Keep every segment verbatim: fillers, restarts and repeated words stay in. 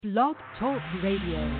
Blog Talk Radio.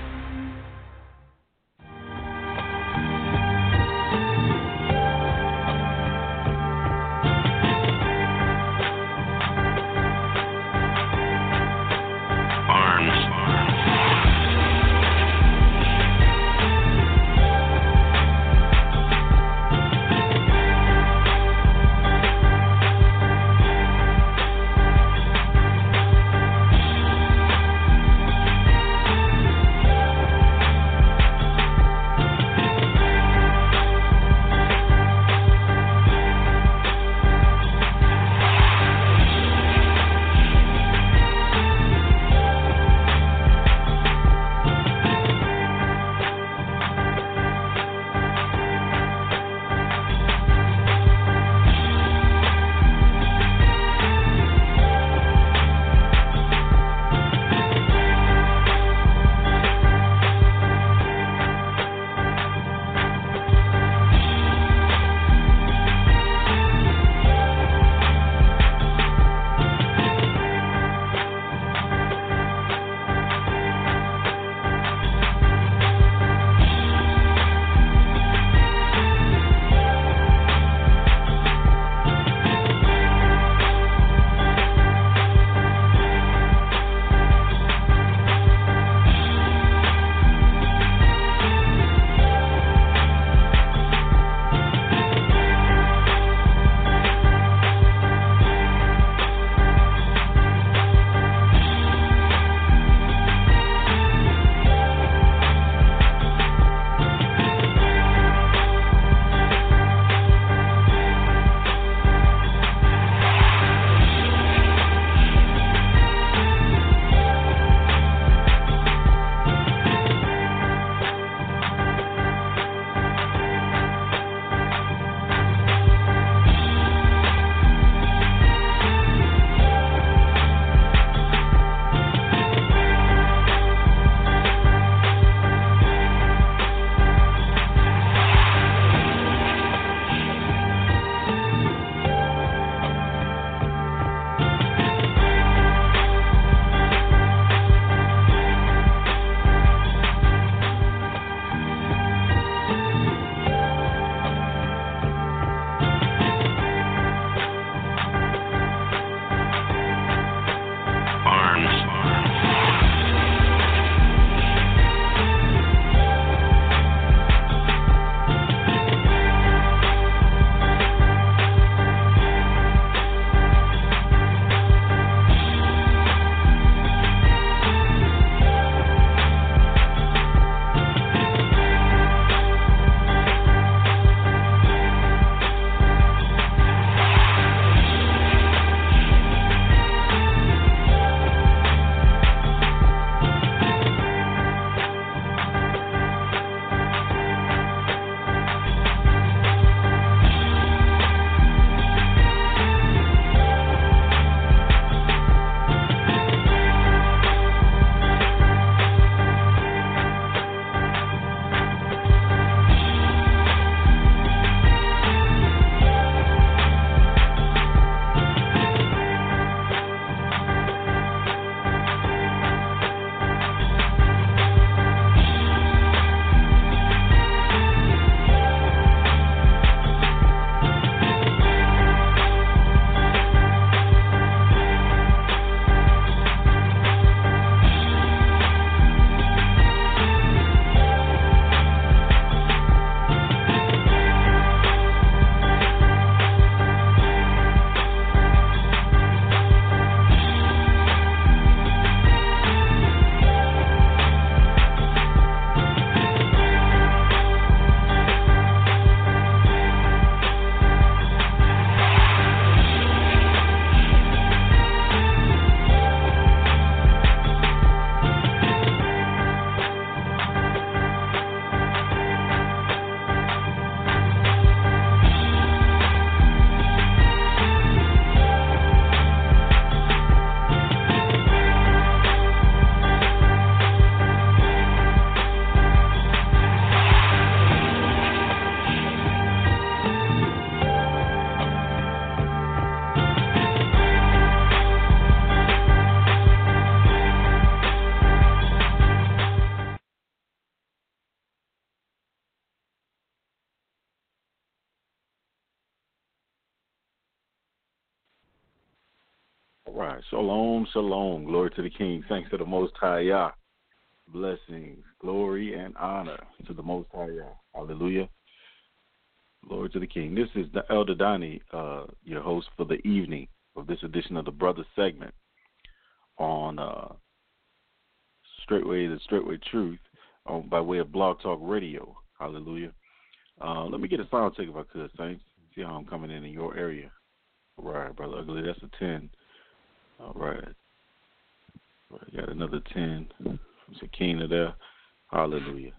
Shalom, shalom. Glory to the King. Thanks to the Most High Yah. Blessings, glory, and honor to the Most High Yah. Hallelujah. Glory to the King. This is the Elder Donnie, uh, your host for the evening of this edition of the Brother segment on uh, Straightway, the Straightway Truth, um, by way of Blog Talk Radio. Hallelujah. Uh, let me get a sound check if I could, Saints. See how I'm coming in in your area. All right, Brother Ugly, that's a ten. All right. All right, got another ten from Sakina there. Hallelujah.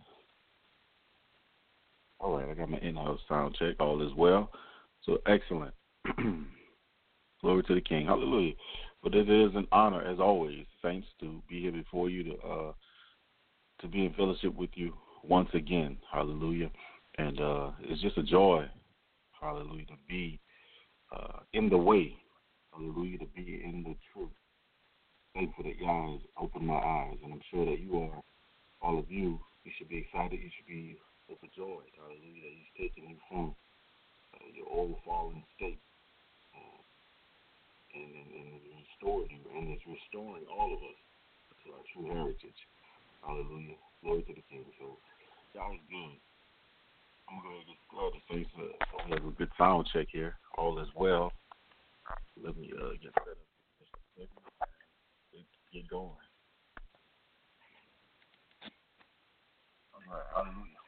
All right, I got my in-house sound check. All is well. So excellent. Glory to the King. Hallelujah. But it is an honor, as always, Saints, to be here before you, to uh, to be in fellowship with you once again. Hallelujah. And uh, it's just a joy, hallelujah, to be uh, in the way. Hallelujah, to be in the truth. Thankful that y'all has opened my eyes, and I'm sure that you are, all of you, you should be excited. You should be overjoyed. Hallelujah, that He's taking you from uh, your old fallen state uh, and, and, and restored you, and is restoring all of us to our true heritage. Hallelujah. Glory to the King. So, y'all is good. I'm going to get started. So, so we have a good sound check here. All is well. Let me uh, get set up. Let's get going. All right. Hallelujah.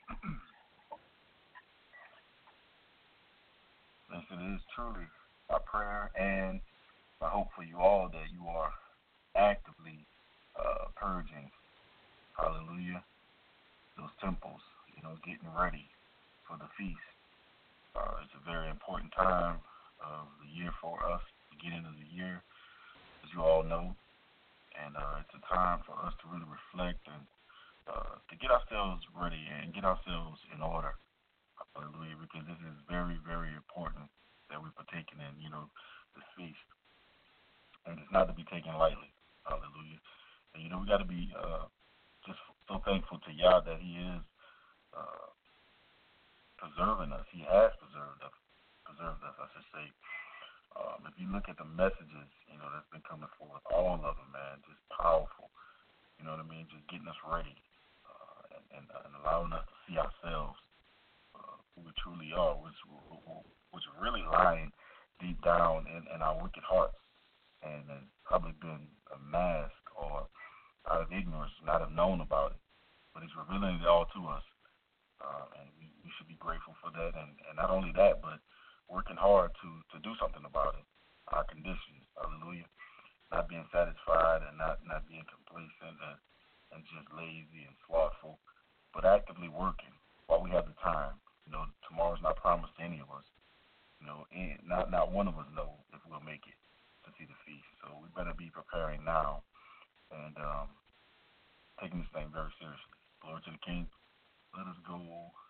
Listen, it is truly my prayer and my hope for you all that you are actively uh, purging, hallelujah, those temples, you know, getting ready for the feast. Uh, it's a very important time of the year for us, beginning of the year, as you all know. And uh, it's a time for us to really reflect and uh, to get ourselves ready and get ourselves in order. Hallelujah, because this is very, very important that we're partaking in, you know, this feast. And it's not to be taken lightly. Hallelujah. And, you know, we got to be uh, just so thankful to Yah that He is uh, preserving us. He has preserved us, preserved us, I should say. Um, if you look at the messages, you know, that's been coming forth, all of them, man, just powerful. You know what I mean? Just getting us ready uh, and, and, uh, and allowing us to see ourselves uh, who we truly are, which, which really lying deep down in, in our wicked hearts, and has probably been a mask or out of ignorance, not have known about it. But He's revealing it all to us, uh, and we, we should be grateful for that. And, and not only that, but working hard to, to do something about it, our conditions, hallelujah. Not being satisfied and not, not being complacent and, and just lazy and slothful, but actively working while we have the time. You know, tomorrow's not promised to any of us. You know, and not not one of us know if we'll make it to see the feast. So we better be preparing now and um, taking this thing very seriously. Glory to the King. Let us go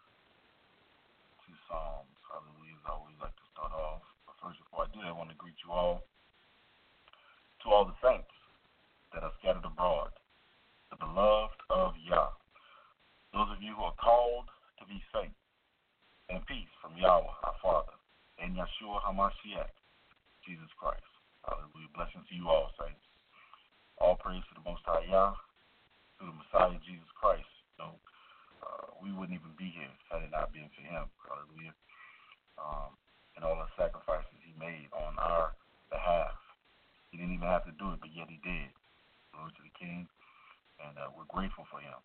to Psalms. Hallelujah. As I always like to start off. But first, before I do that, I want to greet you all. To all the saints that are scattered abroad, the beloved of Yah, those of you who are called to be saints, and peace from Yahweh, our Father, and Yeshua HaMashiach, Jesus Christ. Hallelujah. Blessings to you all, saints. All praise to the Most High Yah, through the Messiah, Jesus Christ. You know, uh, we wouldn't even be here had it not been for Him. Hallelujah. Um, and all the sacrifices He made on our behalf. He didn't even have to do it, but yet He did. Glory to the King. And uh, we're grateful for Him.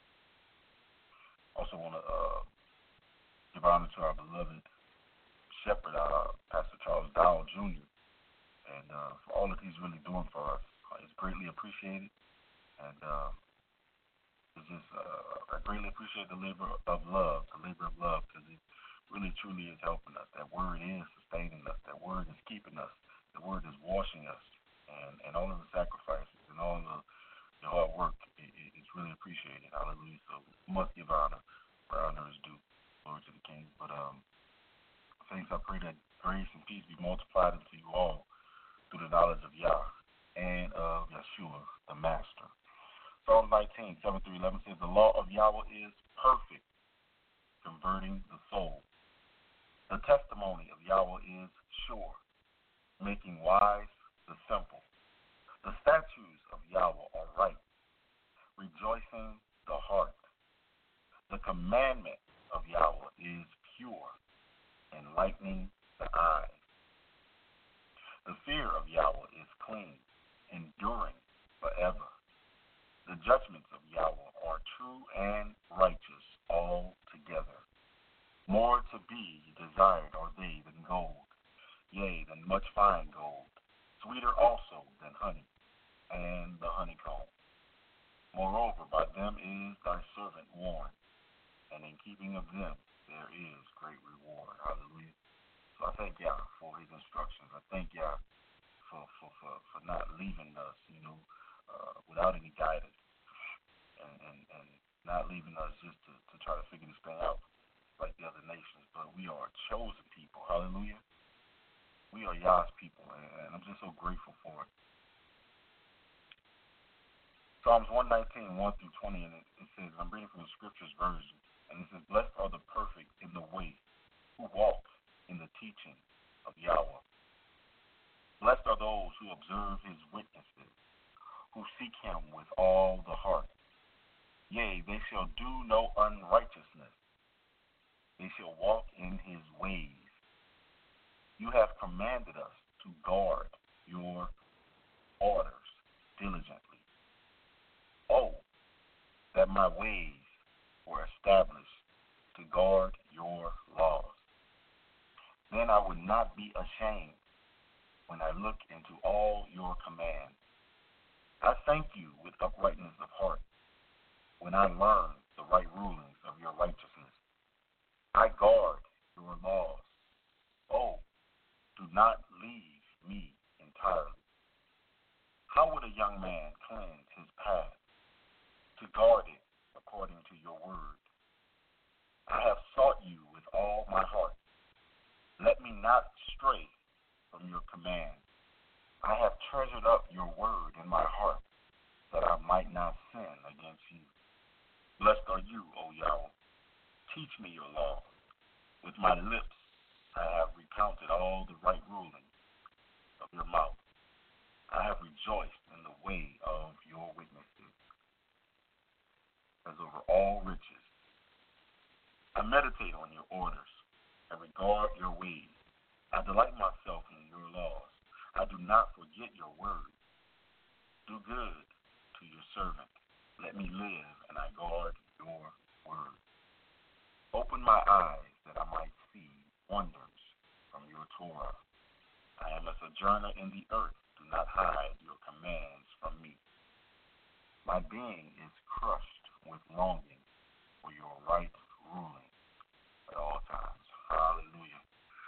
Also want to uh, give honor to our beloved shepherd, uh, Pastor Charles Dowell, Junior And uh, for all that he's really doing for us. Uh, it's greatly appreciated. And uh, it's just, uh, I greatly appreciate the labor of love, the labor of love, because it really, truly is helping us. That word is sustaining us. That word is keeping us. The word is washing us. And, and all of the sacrifices and all the, the hard work, it, it, it's really appreciated. Hallelujah. So we must give honor where honor is due. Glory to the King. But, um, saints, I pray that grace and peace be multiplied unto you all through the knowledge of Yah and of Yeshua, the Master. Psalm nineteen, seven through eleven says, the law of Yahweh is perfect, converting the soul. The testimony of Yahweh is sure, making wise the simple. The statutes of Yahweh are right, rejoicing the heart. The commandment of Yahweh is pure, enlightening the eyes. The fear of Yahweh is clean, enduring forever. The judgments of Yahweh are true and righteous altogether. More to be desired are they than gold, yea, than much fine gold, sweeter also than honey and the honeycomb. Moreover, by them is thy servant warned, and in keeping of them there is great reward. Hallelujah. So I thank Yah for his instructions. I thank Yah for, for, for, for not leaving us, you know, uh, without any guidance, and, and, and not leaving us just to, to try to figure this thing out like the other nations. But we are a chosen people. Hallelujah. We are Yah's people, and, and I'm just so grateful for it. Psalms one nineteen, one through twenty, and it, it says, I'm reading from the Scriptures version, and it says, blessed are the perfect in the way, who walk in the teaching of Yahweh. Blessed are those who observe his witnesses, who seek him with all the heart. Yea, they shall do no unrighteousness. They shall walk in his ways. You have commanded us to guard your orders diligently. Oh, that my ways were established to guard your laws. Then I would not be ashamed when I look into all your commands. I thank you with uprightness of heart when I learn the right rulings of your righteousness. I guard your laws. Oh, do not leave me entirely. How would a young man cleanse his path? To guard it according to your word. I have sought you with all my heart. Let me not stray from your command. I have treasured up your word in my heart, that I might not sin against you. Blessed are you, O Yahweh. Teach me your law. With my lips I have recounted all the right rulings of your mouth. I have rejoiced in the way of your witnesses, as over all riches. I meditate on your orders and regard your ways. I delight myself in your laws. I do not forget your word. Do good to your servant. Let me live, and I guard your word. Open my eyes that I might see wonders from your Torah. I am a sojourner in the earth. Do not hide your commands from me. My being is crushed with longing for your right ruling at all times. Hallelujah.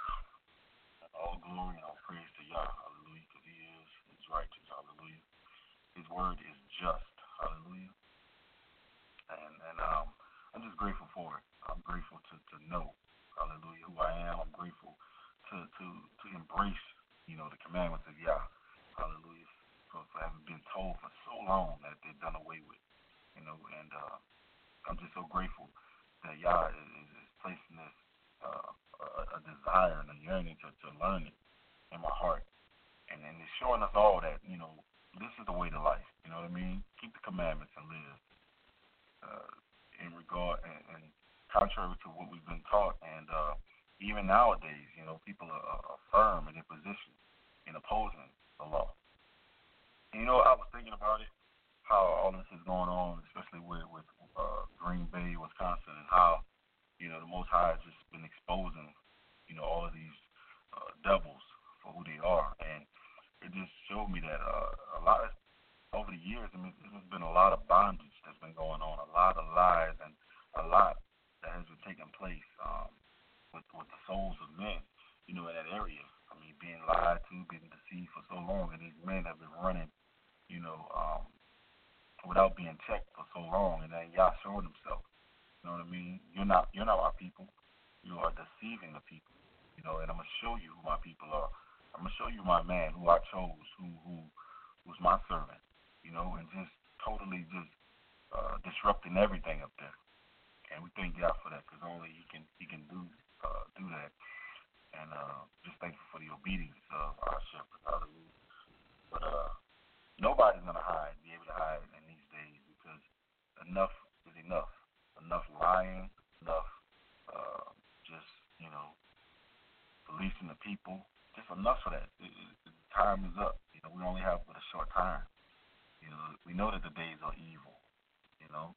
All glory and all praise to Yah. Hallelujah. Because he is, is righteous. Hallelujah. His word is just. Hallelujah. And and um, I'm just grateful for it. I'm grateful to, to know, hallelujah, who I am. I'm grateful to, to, to embrace, you know, the commandments of Yah. Hallelujah. For, for having been told for so long that they're done away with. You know, and uh, I'm just so grateful that Yah is, is, is placing this uh, a, a desire and a yearning to, to learn it in my heart. And, and it's showing us all that, you know, this is the way to life. You know what I mean? Keep the commandments and live. Uh, in regard and, and contrary to what we've been taught, and uh, even nowadays, you know, people are, are firm in their position in opposing the law. And, you know, I was thinking about it, how all this is going on, especially with, with uh, Green Bay, Wisconsin, and how, you know, the Most High has just been exposing, you know, all of these uh, devils for who they are. And it just showed me that uh, a lot of, over the years, I mean, there's been a lot of bondage that's been going on, a lot of lies, and a lot that has been taking place um, with, with the souls of men, you know, in that area. I mean, being lied to, being deceived for so long, and these men have been running, you know, um, without being checked for so long, and then Yah showing himself. You know what I mean? You're not, you're not our people. You are deceiving the people, you know, and I'm gonna show you who my people are. I'm gonna show you my man, who I chose, who, who, who's my servant. You know, and just totally just uh, disrupting everything up there. And we thank God for that, because only He can He can do uh, do that. And uh, just thankful for the obedience of our shepherd. Hallelujah. But uh, Nobody's gonna hide, be able to hide in these days because enough is enough. Enough lying, enough uh, just you know policing the people. Just enough of that. It, it, the time is up. You know, we only have but a short time. You know, we know that the days are evil. You know,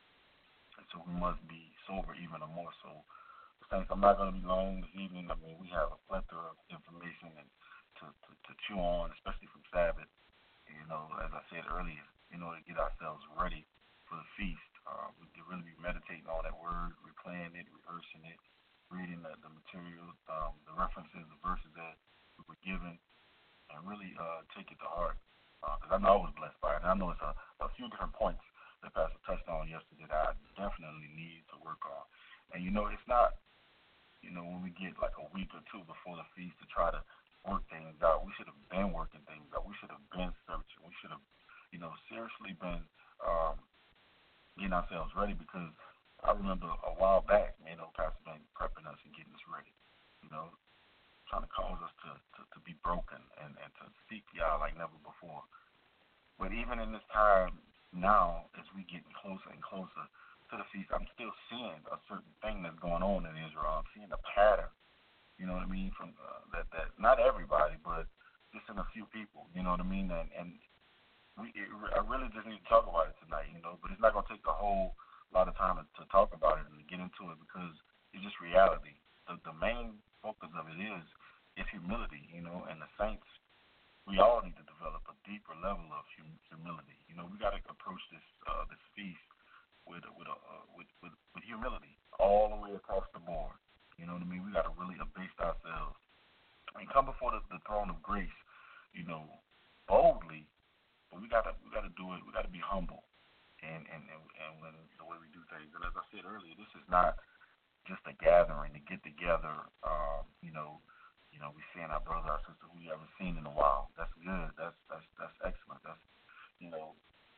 and so we must be sober even more so. Saints, I'm not going to be long this evening. I mean, we have a plethora of information and to, to, to chew on, especially from Sabbath. You know, as I said earlier, in order to get ourselves ready for the feast, uh, we can really be meditating on that word, replaying it, rehearsing it, reading the, the material, um, the references, the verses that we were given, and really uh, take it to heart. Because uh, I know I was blessed by it. And I know it's a, a few different points that Pastor touched on yesterday that I definitely need to work on. And, you know, it's not, you know, when we get like a week or two before the feast to try to work things out, we should have been working things out. We should have been searching. We should have, you know, seriously been um, getting ourselves ready because I remember a while back, you know, Pastor Ben prepping us and getting us ready, you know, trying to cause us to, to, to be broken and, and to seek Yah like never before. But even in this time now, as we get closer and closer to the feast, I'm still seeing a certain thing that's going on in Israel. I'm seeing a pattern, you know what I mean, from uh, that, that not everybody, but just in a few people, you know what I mean, and, and we, it, I really just need to talk about it tonight, you know, but it's not going to take a whole lot of time to, to talk about it and to get into it because it's just reality. The, the main focus of it is is humility, you know, and the saints, we all need to develop a deeper level of hum- humility. You know, we got to approach this uh, this feast with with, a, uh, with with with humility all the way across the board. You know what I mean? We got to really abase ourselves and come before the, the throne of grace, you know, boldly. But we got to we got to do it. We got to be humble, and and and, and when the way we do things. And as I said earlier, this is not just a gathering to get together. Um, you know, you know, we seeing our brother, our sister who we haven't seen in a while. That's good. That's that's that's excellent. That's you know,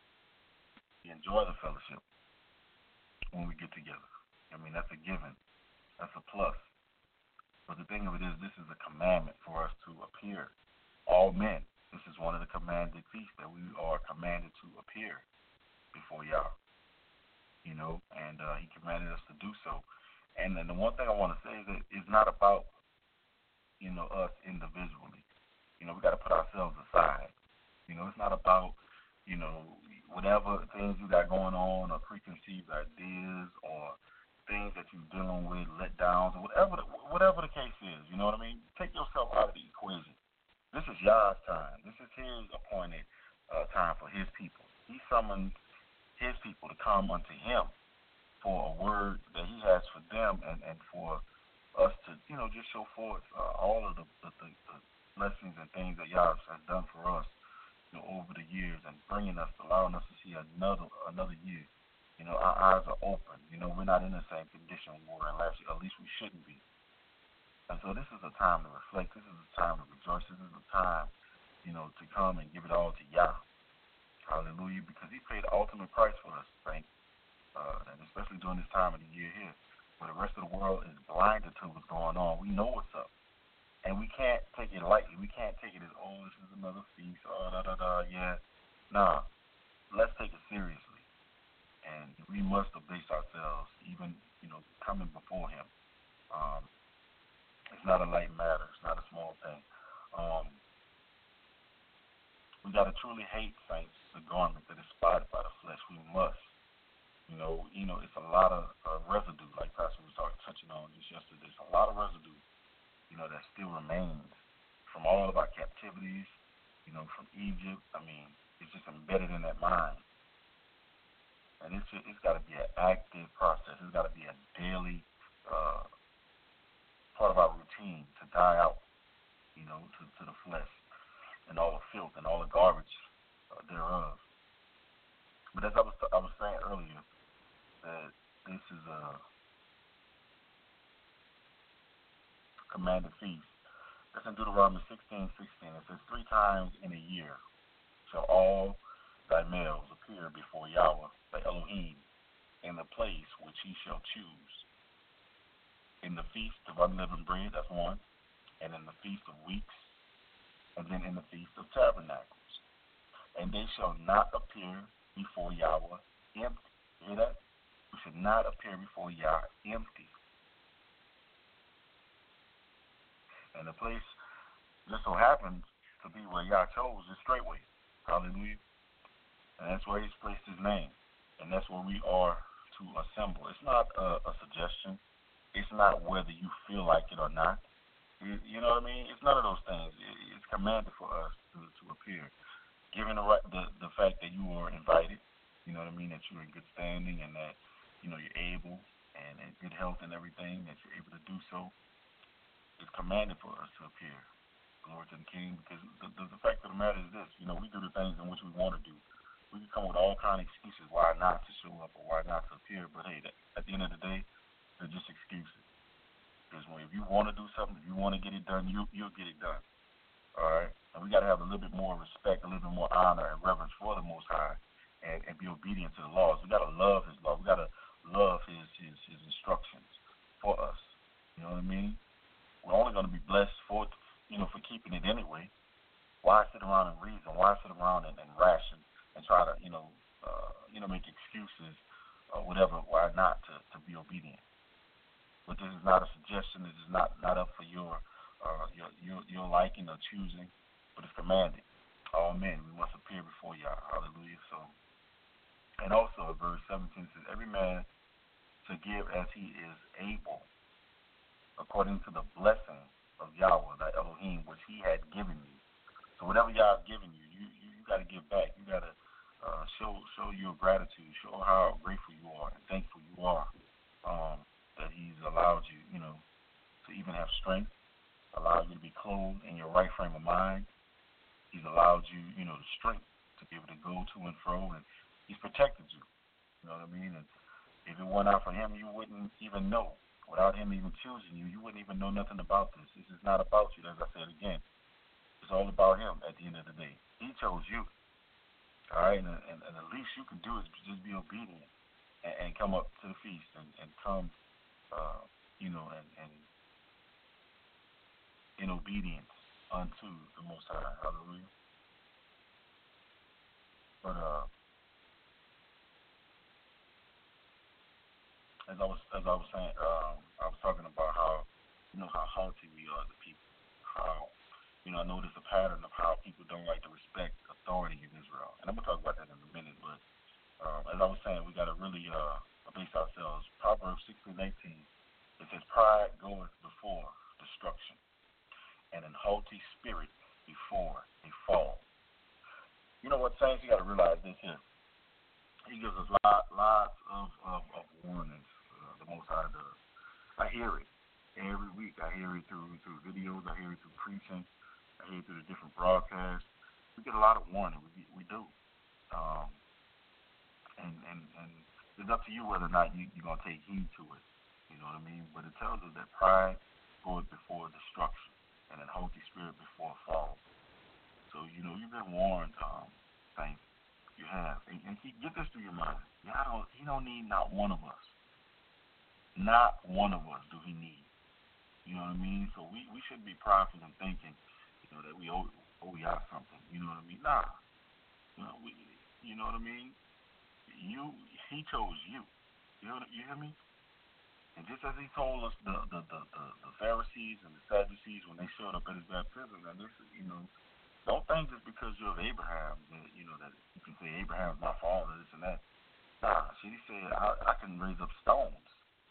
we enjoy the fellowship when we get together. I mean, that's a given. That's a plus. But the thing of it is, this is a commandment for us to appear. All men. This is one of the commanded feasts that we are commanded to appear before Yah. You know, and uh, He commanded us to do so. And then the one thing I want to say is that it's not about, you know, us individually. You know, we got to put ourselves aside. You know, it's not about, you know, whatever things you got going on or preconceived ideas or things that you're dealing with, letdowns, or whatever the, whatever the case is. You know what I mean? Take yourself out of the equation. This is Yah's time. This is His appointed uh, time for His people. He summons His people to come unto Him for a word that He has for them and, and for us to, you know, just show forth uh, all of the, the, the, the blessings and things that Yah has done for us, you know, over the years and bringing us, allowing us to see another another year. You know, our eyes are open. You know, we're not in the same condition we were in last year. At least we shouldn't be. And so this is a time to reflect. This is a time to rejoice. This is a time, you know, to come and give it all to Yah. Hallelujah. Because He paid the ultimate price for us, saints. Uh, and especially during this time of the year here, where the rest of the world is blinded to what's going on. We know what's up. And we can't take it lightly. We can't take it as, oh, this is another feast, oh, da, da, da, yeah. Nah, let's take it seriously. And we must abase ourselves, even, you know, coming before Him. Um, it's not a light matter. It's not a small thing. Um, we got to truly hate, saints, the garment that is spotted by the flesh. We must. You know, you know, it's a lot of uh, residue, like Pastor was talking, touching on just yesterday. It's a lot of residue, you know, that still remains from all of our captivities, you know, from Egypt. I mean, it's just embedded in that mind. And it's just, it's got to be an active process. It's got to be a daily uh, part of our routine to die out, you know, to, to the flesh and all the filth and all the garbage uh, thereof. But as I was I was saying earlier, that this is a commanded feast. That's in Deuteronomy sixteen sixteen. It says, three times in a year shall all thy males appear before Yahweh, thy Elohim, in the place which He shall choose. In the feast of unleavened bread, that's one, and in the feast of weeks, and then in the feast of tabernacles. and they shall not appear before Yahweh empty. Hear that? We should not appear before Yah empty. And the place just so happens to be where Yah chose is straightway. Hallelujah. And that's where he's placed his name. And that's where we are to assemble. It's not a, a suggestion. It's not whether you feel like it or not. You, you know what I mean? It's none of those things. It, it's commanded for us to, to appear. Given the, the the fact that you are invited, you know what I mean, that you're in good standing and that, you know, you're able and in good health and everything, that you're able to do so, it's commanded for us to appear. Glory to the King, because the, the, the fact of the matter is this, you know, we do the things in which we want to do. We can come with all kind of excuses why not to show up or why not to appear, but hey, that, at the end of the day, they're just excuses. Because when, if you want to do something, if you want to get it done, you, you'll get it done. All right? And we got to have a little bit more respect, a little bit more honor and reverence for the Most High and, and be obedient to the laws. We got to love his law. We got to love his, his, his instructions for us. You know what I mean? We're only going to be blessed for, you know, for keeping it anyway. Why sit around and reason? Why sit around and, and ration and try to, you know, uh, you know, make excuses or whatever? Why not to, to be obedient? But this is not a suggestion. This is not, not up for your, uh, your your your liking or choosing, but it's commanded. All men, we must appear before Yah. Hallelujah. So, and also verse seventeen says, every man to give as he is able, according to the blessing of Yahweh, thy Elohim, which he had given you. So whatever Yah has given you, you, you, you got to give back. You got to uh, show show your gratitude, show how grateful you are and thankful you are um, that he's allowed you, you know, to even have strength, allowed you to be clothed in your right frame of mind. He's allowed you, you know, the strength to be able to go to and fro, and he's protected you. You know what I mean? And if it weren't out for him, you wouldn't even know. Without him even choosing you, you wouldn't even know nothing about this. This is not about you, as I said again. It's all about him at the end of the day. He chose you. All right? And, and, and the least you can do is just be obedient and, and come up to the feast and, and come, uh, you know, and, and in obedience unto the Most High. Hallelujah. But, uh, As I was as I was saying, um, I was talking about how, you know, how haughty we are, the people. How, you know, I noticed a pattern of how people don't like to respect authority in Israel. And I'm gonna talk about that in a minute. But um, as I was saying, we gotta really uh, base ourselves. Proverbs sixteen eighteen. It says, "Pride goeth before destruction, and an haughty spirit before a fall." You know what, saints? You gotta realize this here. He gives us lot, lots of, of, of warnings. Uh, the Most High does. I hear it every week. I hear it through through videos. I hear it through preaching. I hear it through the different broadcasts. We get a lot of warning. We we do. Um, and, and and it's up to you whether or not you, you're going to take heed to it. You know what I mean? But it tells us that pride goes before destruction and an haughty spirit before a fall. So, you know, you've been warned, um, saints. You have. And, and he, get this through your mind. God don't, he don't need not one of us. Not one of us do he need. You know what I mean? So we, we shouldn't be prideful in thinking, you know, that we owe, owe y'all something. You know what I mean? Nah. You know, we, you know what I mean? You, he chose you. You know, you hear me? And just as he told us the, the, the, the, the Pharisees and the Sadducees when they showed up at his baptism, and this is, you know, don't think just because you're of Abraham that, you know, that you can say Abraham's my father, this and that. Nah, see, he said, I, I can raise up stones.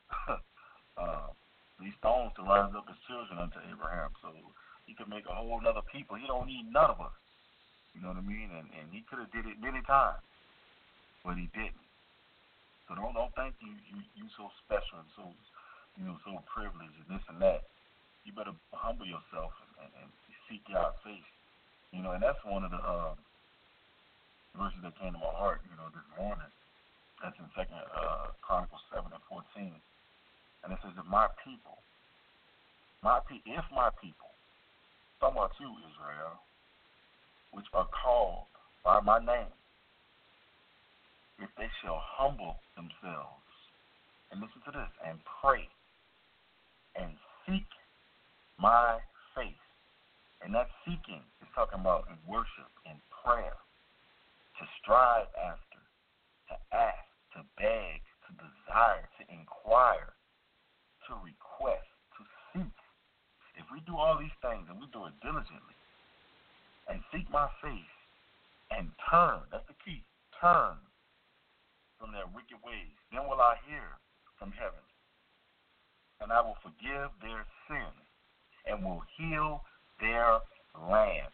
uh, these stones to rise up as children unto Abraham. So he could make a whole other people. He don't need none of us. You know what I mean? And, and he could have did it many times, but he didn't. So don't don't think you you you so special and so, you know, so privileged and this and that. You better humble yourself and, and, and seek God's face. You know, and that's one of the uh, verses that came to my heart, you know, this morning. That's in Second uh, Chronicles seven and fourteen, and it says, "If my people, my pe- if my people, talking about you, Israel, which are called by my name, if they shall humble themselves," and listen to this, "and pray and seek my face," and that seeking is talking about in worship, in prayer. to strive after, to ask, to beg, to desire, to inquire, to request, to seek. If we do all these things and we do it diligently and seek my face and turn, that's the key, turn from their wicked ways, then will I hear from heaven, and I will forgive their sins and will heal their land.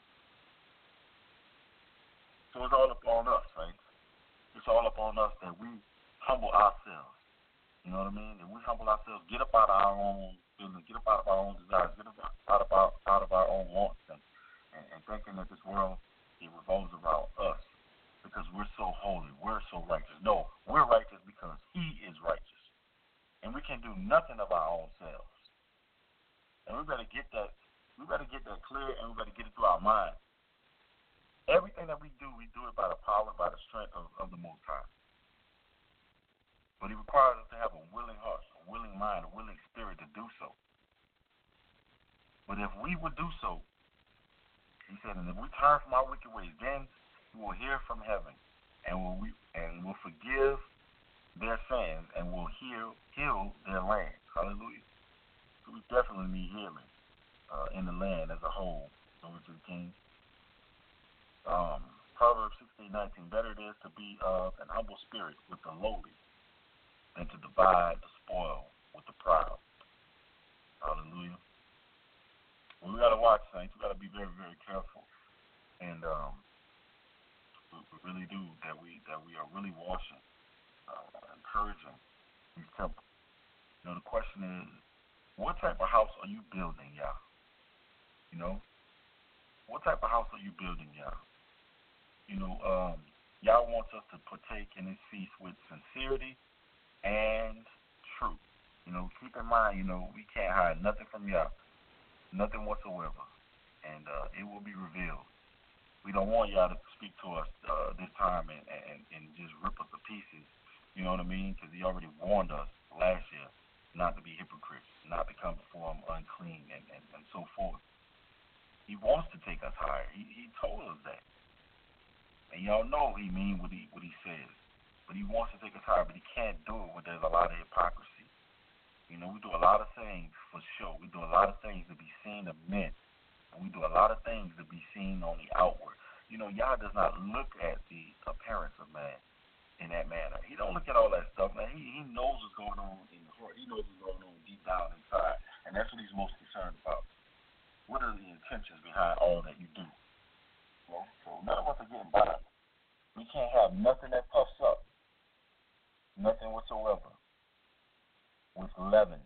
So it's all upon us, right? It's all upon us that we humble ourselves. You know what I mean? That we humble ourselves, get up out of our own feelings, get up out of our own desires, get up out of our out of our own wants, and, and, and thinking that this world it revolves around us because we're so holy, we're so righteous. No, we're righteous because He is righteous, and we can do nothing of our own selves. And we better get that. We better get that clear, and we better get it through our mind. Everything that we do, we do it by the power, by the strength of, of the Most High. But He requires us to have a willing heart, a willing mind, a willing spirit to do so. But if we would do so, He said, and if we turn from our wicked ways, then we will hear from heaven, and will we and will forgive their sins, and will heal heal their land. Hallelujah. So we definitely need healing uh, in the land as a whole. Over to the King. Um, Proverbs sixteen nineteen. Better it is to be of an humble spirit with the lowly than to divide the spoil with the proud. Hallelujah. Well, we got to watch, saints. We got to be very, very careful, and um, we, we really do that. We that we are really washing, uh, encouraging these temples. You know, the question is, what type of house are you building, y'all? You know, what type of house are you building, y'all? You know, um, y'all wants us to partake in this feast with sincerity and truth. You know, keep in mind, you know, we can't hide nothing from y'all, nothing whatsoever, and uh, it will be revealed. We don't want y'all to speak to us uh, this time and, and, and just rip us to pieces, you know what I mean? Because He already warned us last year not to be hypocrites, not to come before Him unclean, and, and, and so forth. He wants to take us higher. He, he told us that. And y'all know He mean what he what he says. But He wants to take us higher, but He can't do it when there's a lot of hypocrisy. You know, we do a lot of things for show. We do a lot of things to be seen of men. And we do a lot of things to be seen on the outward. You know, Yah does not look at the appearance of man in that manner. He don't look at all that stuff, man. He, he knows what's going on in the heart. He knows what's going on deep down inside. And that's what He's most concerned about. What are the intentions behind all that you do? Well, so none of us are getting by. We can't have nothing that puffs up, nothing whatsoever, with leaven.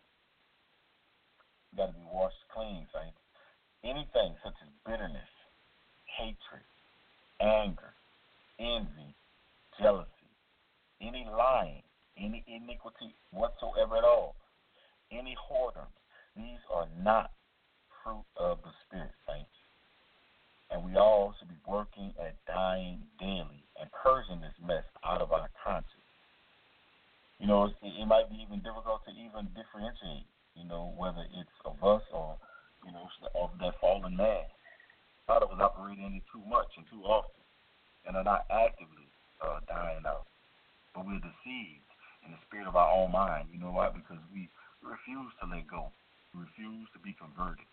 You got to be washed clean, saints. Anything such as bitterness, hatred, anger, envy, jealousy, any lying, any iniquity whatsoever at all, any whoredom, these are not fruit of the Spirit, saints. And we all should be working at dying daily and purging this mess out of our conscience. You know, it, it might be even difficult to even differentiate, you know, whether it's of us or, you know, of that fallen man. A lot of us operate in it too much and too often and are not actively uh, dying out. But we're deceived in the spirit of our own mind. You know why? Because we refuse to let go. We refuse to be converted.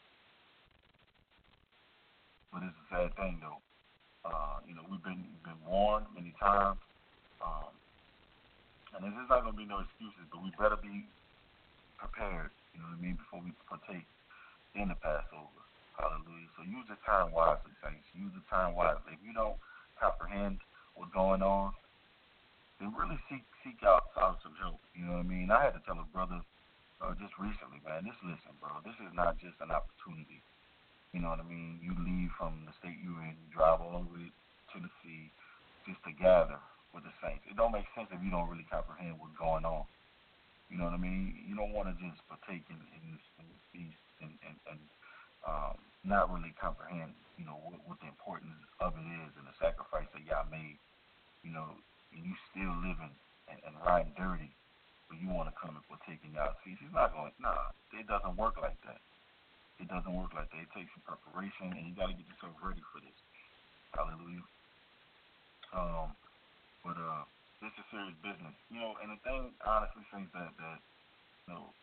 But it's a sad thing, though. Uh, you know, we've been been warned many times, um, and this is not going to be no excuses. But we better be prepared. You know what I mean? Before we partake in the Passover. Hallelujah. So use the time wisely, saints. Use the time wisely. If you don't comprehend what's going on, then really seek seek out, out some help. You know what I mean? I had to tell a brother uh, just recently, man. Just listen, bro. This is not just an opportunity. You know what I mean? You leave from the state you're in, you drive all the way to Tennessee just to gather with the saints. It don't make sense if you don't really comprehend what's going on. You know what I mean? You don't want to just partake in, in this in this feast and, and, and um, not really comprehend, you know, what, what the importance of it is and the sacrifice that y'all made. You know, and you still living and, and riding dirty, but you want to come and partake in y'all's feast. It's not going. Nah, it doesn't work like that. It doesn't work like that. It takes some preparation, and you got to get yourself ready for this. Hallelujah. Um, but uh, this is serious business, you know. And the thing, honestly, things that that you know,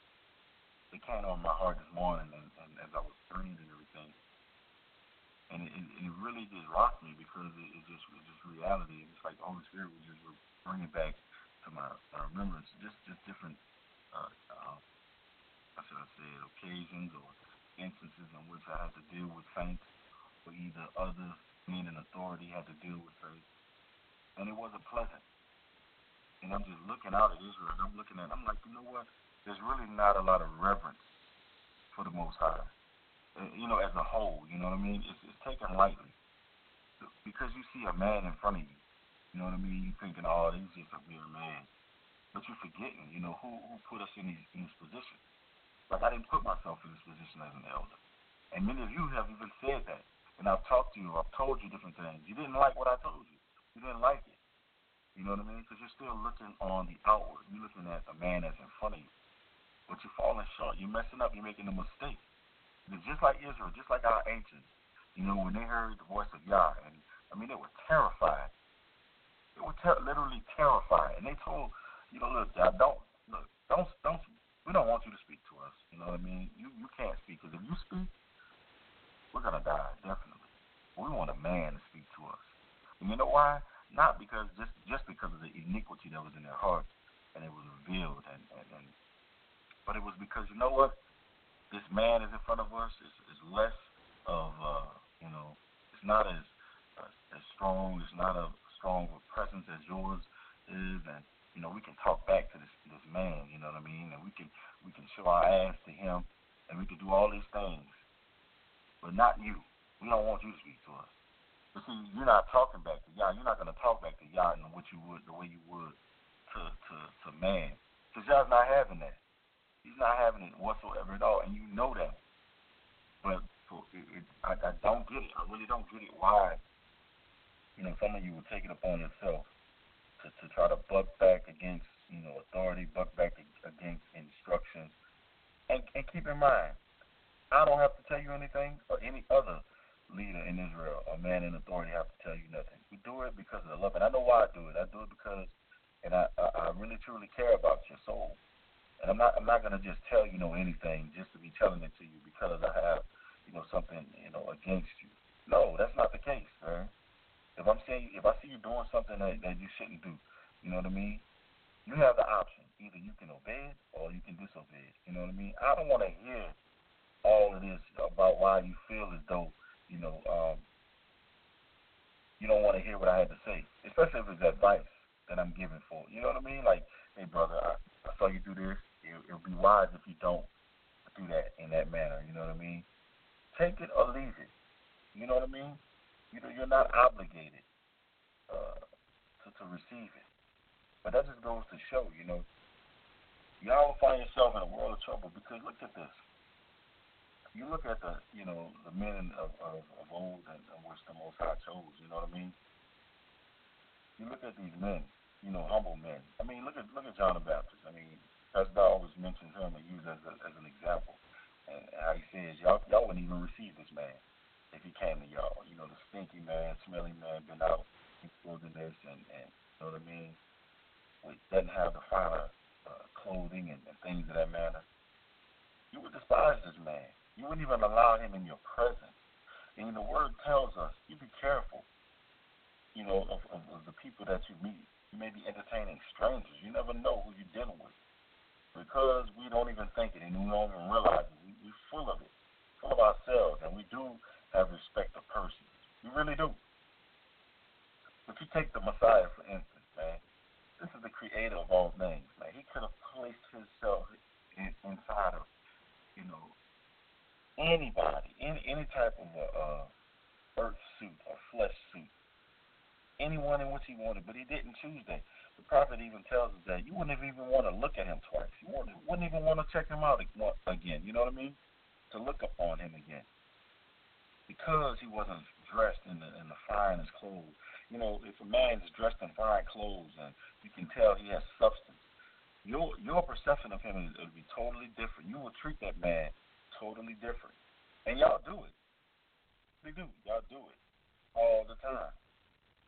it came on my heart this morning, and, and as I was praying and everything, and it, it, it really just rocked me because it, it just it's just reality. It's like the Holy Spirit was just bringing back to my, my remembrance just just different, uh, uh, how should I say it, occasions or instances in which I had to deal with saints or either other men in authority had to deal with faith, and it wasn't pleasant. And I'm just looking out at Israel, and I'm looking at, I'm like, you know what? There's really not a lot of reverence for the Most High, uh, you know, as a whole. You know what I mean? It's, it's taken lightly because you see a man in front of you. You know what I mean? You thinking, oh, he's just a mere man, but you're forgetting, you know, who who put us in these in this position. Like I didn't put myself in this position as an elder, and many of you have even said that. And I've talked to you, I've told you different things. You didn't like what I told you. You didn't like it. You know what I mean? Because you're still looking on the outward. You're looking at the man that's in front of you. But you're falling short. You're messing up. You're making a mistake. It's just like Israel, just like our ancients. You know, when they heard the voice of Yah, and I mean, they were terrified. They were ter- literally terrified. And they told, you know, look, Yah, don't, look, don't, don't, we don't want you to speak to us. You know what I mean? You, you can't speak. Because if you speak, we're going to die, definitely. We want a man to speak to us. And you know why? Not because just just because of the iniquity that was in their hearts and it was revealed, and, and, and but it was because, you know what? This man is in front of us. Is is less of uh, you know, it's not as uh, as strong. It's not a strong presence as yours is, and you know we can talk back to this this man. You know what I mean? And we can we can show our ass to him, and we can do all these things, but not you. We don't want you to speak to us. But see, you're not talking back to Yah. You're not going to talk back to Yah in what you would, the way you would to to, to man. Because Yah's not having that. He's not having it whatsoever at all, and you know that. But so it, it, I, I don't get it. I really don't get it why, you know, some of you will take it upon yourself to, to try to buck back against, you know, authority, buck back against instructions. And, and keep in mind, I don't have to tell you anything or any other leader in Israel, a man in authority, have to tell you nothing. We do it because of the love, and I know why I do it. I do it because, and I, I, I really truly care about your soul. And I'm not I'm not gonna just tell you know anything just to be telling it to you because I have you know something you know against you. No, that's not the case, man. If I'm saying if I see you doing something that, that you shouldn't do, you know what I mean? You have the option. Either you can obey it or you can disobey it. You know what I mean? I don't want to hear all of this about why you feel as though you know, um, you don't want to hear what I had to say, especially if it's advice that I'm giving for. You know what I mean? Like, hey, brother, I, I saw you do this. It, it'll be wise if you don't do that in that manner. You know what I mean? Take it or leave it. You know what I mean? You know, you're not obligated uh, to, to receive it. But that just goes to show, you know, y'all will find yourself in a world of trouble because look at this. You look at the, you know, the men of, of, of old and of which the Most High chose, you know what I mean? You look at these men, you know, humble men. I mean, look at look at John the Baptist. I mean, Pastor Dow always mentions him and uses as, a, as an example. And how he says, y'all, y'all wouldn't even receive this man if he came to y'all. You know, the stinky man, smelly man, been out in the wilderness and, and, you know what I mean? It doesn't have the finer uh, clothing and, and things of that manner. You would despise this man. You wouldn't even allow him in your presence. And the word tells us, you be careful, you know, of, of, of the people that you meet. You may be entertaining strangers. You never know who you're dealing with. Because we don't even think it and we don't even realize it. We, we're full of it, full of ourselves, and we do have respect for persons. We really do. If you take the Messiah, for instance, man, this is the creator of all things, man. He could have placed himself in, inside of, you know, anybody, any any type of a uh, earth suit or flesh suit, anyone in which he wanted, but he didn't choose that. The prophet even tells us that you wouldn't even want to look at him twice. You wouldn't, wouldn't even want to check him out again. You know what I mean? To look upon him again, because he wasn't dressed in the in the finest clothes. You know, if a man's dressed in fine clothes and you can tell he has substance, your your perception of him is will be totally different. You will treat that man totally different. And y'all do it. They do. Y'all do it all the time.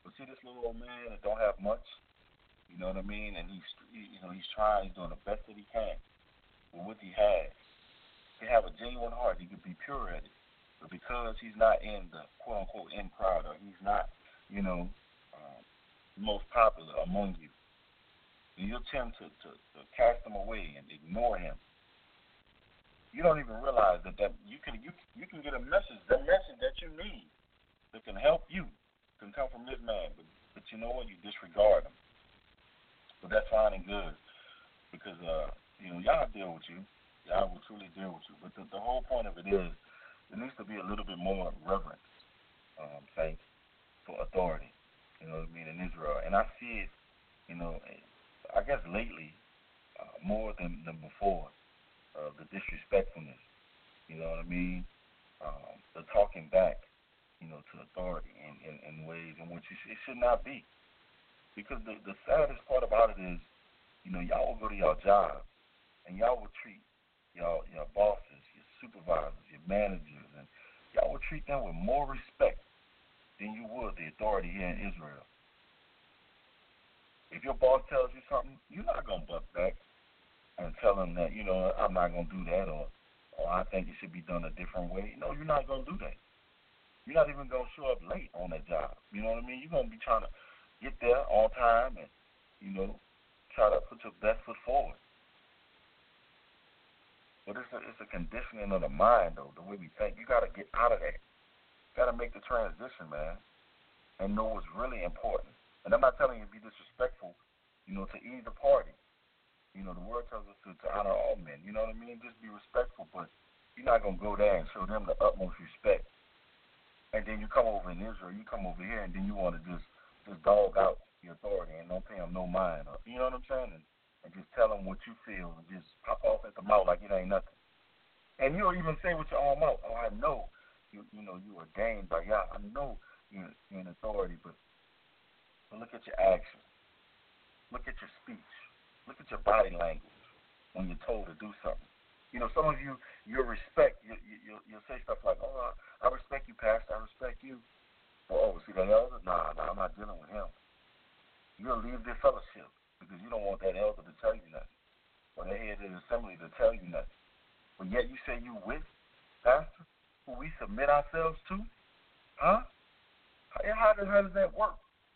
But see, this little old man that don't have much, you know what I mean? And he's, you know, he's trying, he's doing the best that he can with what he has. He have a genuine heart. He could be pure at it. But because he's not in the quote unquote in crowd, or he's not, you know, um, most popular among you, and you'll tend to, to, to cast him away and ignore him. You don't even realize that, that you can you you can get a message, the message that you need that can help you can come from this man. But but you know what? You disregard him. But that's fine and good because uh, you know, y'all deal with you. Y'all will truly deal with you. But the, the whole point of it is there needs to be a little bit more reverence, um, thanks for authority. You know what I mean, in Israel. And I see it, you know, I guess lately, uh, more than, than before, uh, the disrespectfulness, you know what I mean, um, the talking back, you know, to authority in, in, in ways in which it should not be. Because the, the saddest part about it is, you know, y'all will go to y'all jobs, and y'all will treat y'all, your bosses, your supervisors, your managers, and y'all will treat them with more respect than you would the authority here in Israel. If your boss tells you something, you're not going to buck back and tell him that, you know, I'm not going to do that, or, or I think it should be done a different way. No, you're not going to do that. You're not even going to show up late on that job. You know what I mean? You're going to be trying to get there on time and, you know, try to put your best foot forward. But it's a, it's a conditioning of the mind, though, the way we think. You got to get out of that. You got to make the transition, man, and know what's really important. And I'm not telling you to be disrespectful, you know, to either party. You know, the word tells us to, to honor all men. You know what I mean? Just be respectful, but you're not going to go there and show them the utmost respect. And then you come over in Israel, you come over here, and then you want to just, just dog out the authority and don't pay them no mind. Or, you know what I'm saying? And, and just tell them what you feel and just pop off at the mouth like it ain't nothing. And you'll even say with your own mouth, oh, I know, you you know, you ordained by Yah. I know you're, you're in authority, but, but look at your actions. Look at your speech. Look at your body language when you're told to do something. You know, some of you, your respect, you, you, you'll, you'll say stuff like, oh, I, I respect you, Pastor, I respect you. Well, oh, see that elder? Nah, nah, I'm not dealing with him. You'll leave this fellowship because you don't want that elder to tell you nothing, or the head of the assembly to tell you nothing. But yet you say you with Pastor, who we submit ourselves to? Huh? How, how, does, how does that work?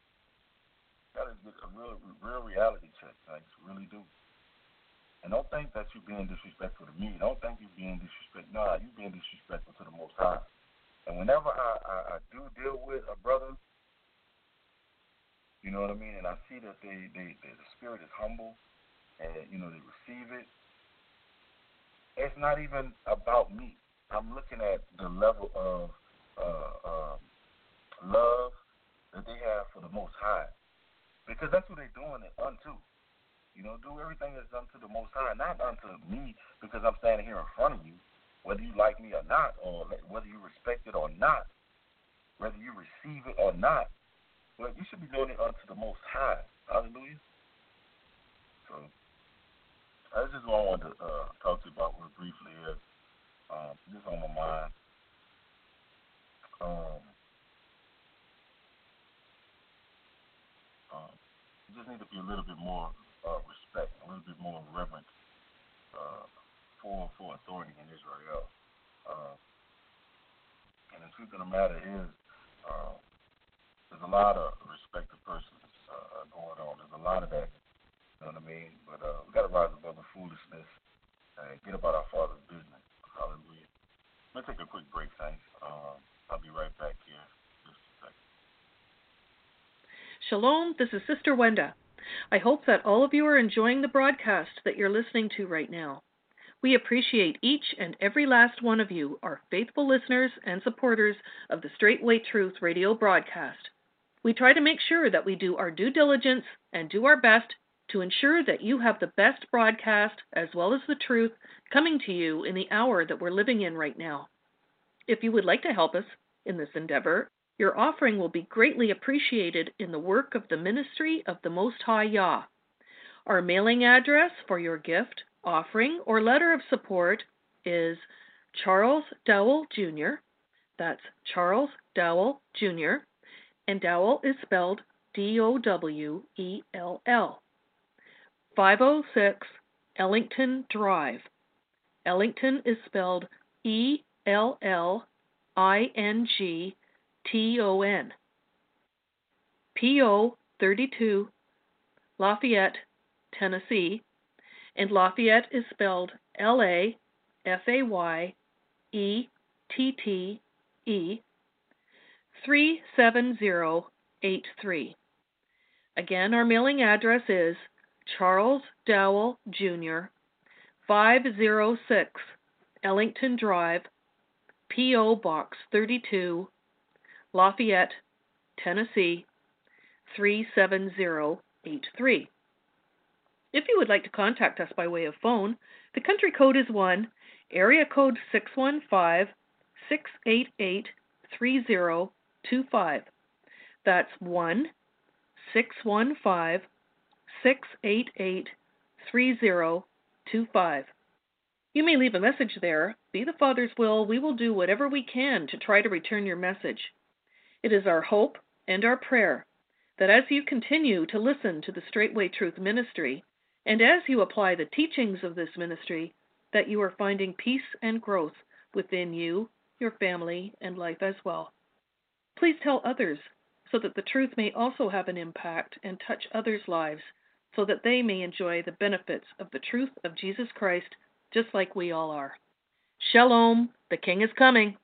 Got to get a real, real reality check, thanks, really do. And don't think that you're being disrespectful to me. Don't think you're being disrespectful. No, you're being disrespectful to the Most High. And whenever I, I, I do deal with a brother, you know what I mean, and I see that they, they, they the spirit is humble and, you know, they receive it, it's not even about me. I'm looking at the level of uh, uh, love that they have for the Most High. Because that's what they're doing it unto. You know, do everything that's done to the Most High, not unto me because I'm standing here in front of you, whether you like me or not, or whether you respect it or not, whether you receive it or not. But you should be doing it unto the Most High. Hallelujah. So, that's just what I wanted to uh, talk to you about real briefly here. Um, just on my mind. Um, um, you just need to be a little bit more Uh, respect, a little bit more reverence uh, for for authority in Israel. Uh, and the truth of the matter is, uh, there's a lot of respected persons uh, going on. There's a lot of that, you know what I mean? But uh, we got to rise above the foolishness and get about our Father's business. Hallelujah. Let me take a quick break, thanks. Um, I'll be right back here. Just a second. Shalom, this is Sister Wenda. I hope that all of you are enjoying the broadcast that you're listening to right now. We appreciate each and every last one of you, our faithful listeners and supporters of the Straightway Truth radio broadcast. We try to make sure that we do our due diligence and do our best to ensure that you have the best broadcast as well as the truth coming to you in the hour that we're living in right now. If you would like to help us in this endeavor, your offering will be greatly appreciated in the work of the ministry of the Most High Yah. Our mailing address for your gift, offering, or letter of support is Charles Dowell Junior That's Charles Dowell Junior, and Dowell is spelled D O W E L L. five oh six Ellington Drive. Ellington is spelled E L L I N G T O N. P O thirty-two, Lafayette, Tennessee, and Lafayette is spelled L A F A Y E T T E, three seven zero eight three. Again, our mailing address is Charles Dowell, Junior, five oh six Ellington Drive, P O Box thirty-two, Lafayette, Tennessee, three seven zero eight three. If you would like to contact us by way of phone, the country code is one, area code six one five, six eight eight, three zero two five. That's one, six one five, six eight eight, three zero two five. You may leave a message there. Be the Father's will, we will do whatever we can to try to return your message. It is our hope and our prayer that as you continue to listen to the Straightway Truth Ministry, and as you apply the teachings of this ministry, that you are finding peace and growth within you, your family, and life as well. Please tell others so that the truth may also have an impact and touch others' lives so that they may enjoy the benefits of the truth of Jesus Christ just like we all are. Shalom, the King is coming.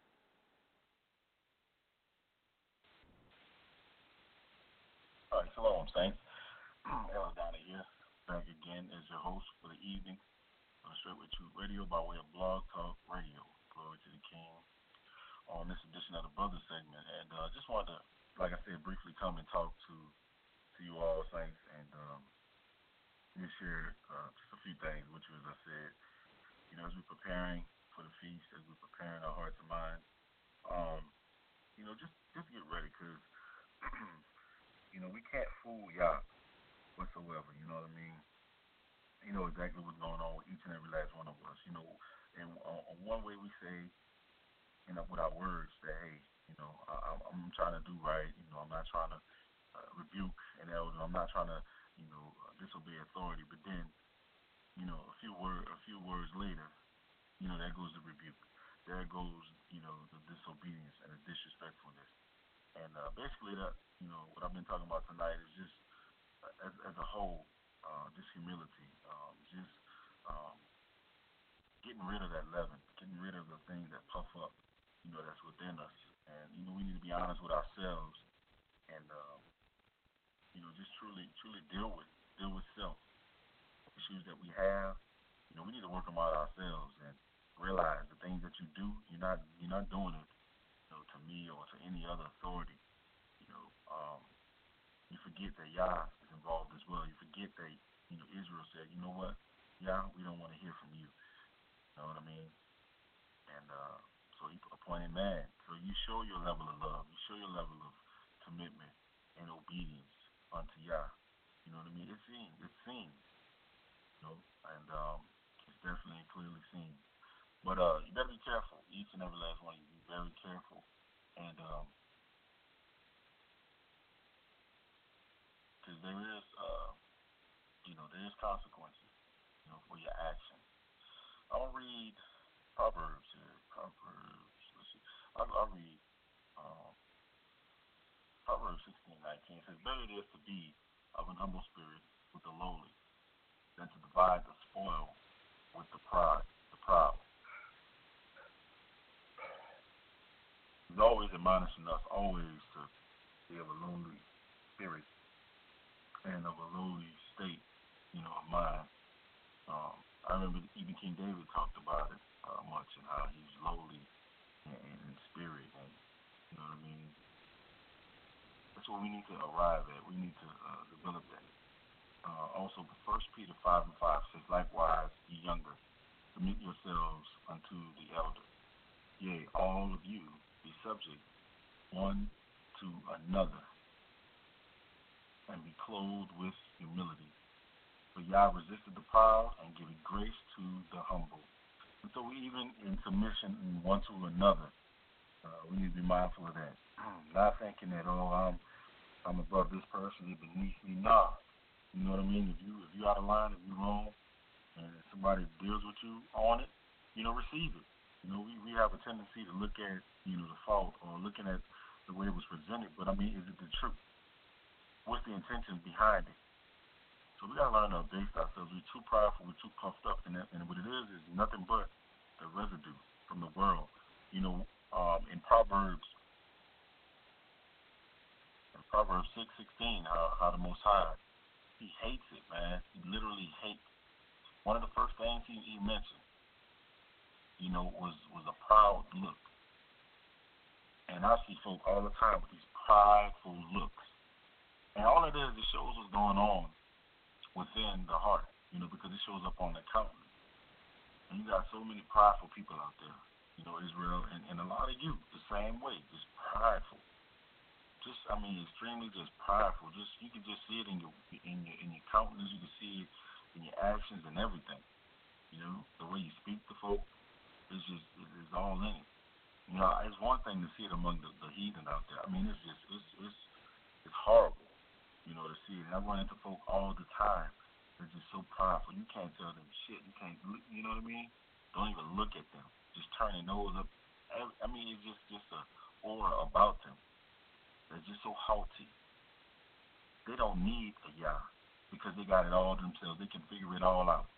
All right, shalom, saints. Elder Donnie here, back again as your host for the evening on Straightway Truth Radio by way of Blog Talk Radio. Glory to the King on this edition of the Brother segment. And I uh, just wanted to, like I said, briefly come and talk to to you all, saints, and um, let me share uh, just a few things with you, as I said. You know, as we're preparing for the feast, as we're preparing our hearts and minds, um, you know, just, just get ready, because, you know, we can't fool Yah whatsoever, you know what I mean? You know exactly what's going on with each and every last one of us, you know, and uh, one way we say, you know, with our words that, hey, you know, I, I'm trying to do right, you know, I'm not trying to uh, rebuke an elder, I'm not trying to, you know, uh, disobey authority, but then, you know, a few word, a few words later, you know, there goes the rebuke, there goes, you know, the disobedience and the disrespectfulness, and uh, basically that, you know, what I've been talking about tonight is just, uh, as, as a whole, uh, just humility, um, just um, getting rid of that leaven, getting rid of the things that puff up, you know, that's within us. And, you know, we need to be honest with ourselves and, um, you know, just truly, truly deal with, deal with self. Issues that we have, you know, we need to work them out ourselves and realize the things that you do, you're not, you're not doing it, you know, to me or to any other authority. You know, um, you forget that Yah is involved as well. You forget that, you know, Israel said, you know what, Yah, we don't want to hear from you. You know what I mean? And uh, so he appointed man. So you show your level of love. You show your level of commitment and obedience unto Yah. You know what I mean? It's seen. It's seen. You know, and um, it's definitely clearly seen. But uh, you better be careful. Each and every last one of you, be very careful. And um, because there is, uh, you know, there is consequences, you know, for your actions. I'll read Proverbs here. Proverbs. Let's see. I'll, I'll read um, Proverbs sixteen nineteen. It says, "Better it is to be of an humble spirit with the lowly than to divide the spoil with the proud." The proud. He's always admonishing us, always to be of a lonely spirit and of a lowly state, you know, of mind. Um, I remember even King David talked about it uh, much and how he's lowly in, in spirit, and you know what I mean. That's what we need to arrive at. We need to uh, develop that. Uh, also, First Peter five and five says, "Likewise, ye younger, submit yourselves unto the elder. Yea, all of you be subject one to another, and be clothed with humility. For Yah resisted the proud and giving grace to the humble." And so we even in submission one to another, Uh, we need to be mindful of that. Not thinking that, oh, I'm I'm above this person, they're beneath me. Nah. You know what I mean? If you if you out of line, if you're wrong, and somebody deals with you on it, you know, receive it. You know, we, we have a tendency to look at, you know, the fault or looking at the way it was presented, but I mean, is it the truth? What's the intention behind it? So we gotta learn to base ourselves. We're too prideful, we're too puffed up, and, that, and what it is is nothing but the residue from the world. You know, um, in Proverbs, in Proverbs six sixteen, how, how the Most High, he hates it, man. He literally hates. One of the first things he, he mentioned, you know, was, was a proud look. And I see folk all the time with these prideful looks. And all it is, it shows what's going on within the heart, you know, because it shows up on the countenance. And you got so many prideful people out there, you know, Israel, and, and a lot of you the same way, just prideful. Just, I mean, extremely just prideful. Just, you can just see it in your in your in your countenance. You can see it in your actions and everything. You know, the way you speak to folk, it's just it's all in it. You know, it's one thing to see it among the, the heathen out there. I mean, it's just it's it's it's horrible. You know, to see it. And I run into folk all the time. They're just so prideful. You can't tell them shit. You can't, you know what I mean? Don't even look at them. Just turn your nose up. I mean, it's just just a aura about them. They're just so haughty. They don't need a Yah because they got it all themselves. They can figure it all out.